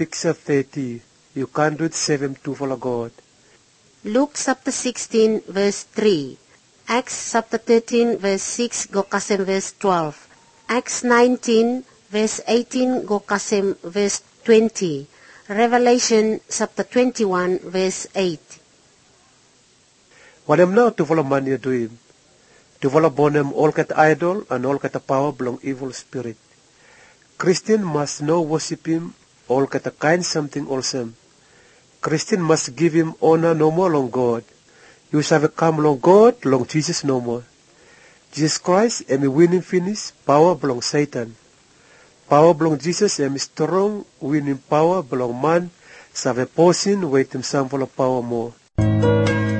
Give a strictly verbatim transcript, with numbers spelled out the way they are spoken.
picture thirty. You can't do it seven two for God. Luke chapter sixteen verse three. Acts chapter thirteen verse six go kasem verse twelve. Acts nineteen verse eighteen go kasem verse twenty. Revelation chapter twenty-one verse eight. What am now to follow money to him? To follow bonem all cat idol and all cat power belong evil spirit. Christian must know worship him, all cat a kind something awesome. Christian must give him honor no more long God. You shall come long God, long Jesus no more. Jesus Christ am a winning finish, power belong Satan. Power belong Jesus am strong, winning power belong man, save a portion, wait him some for power more.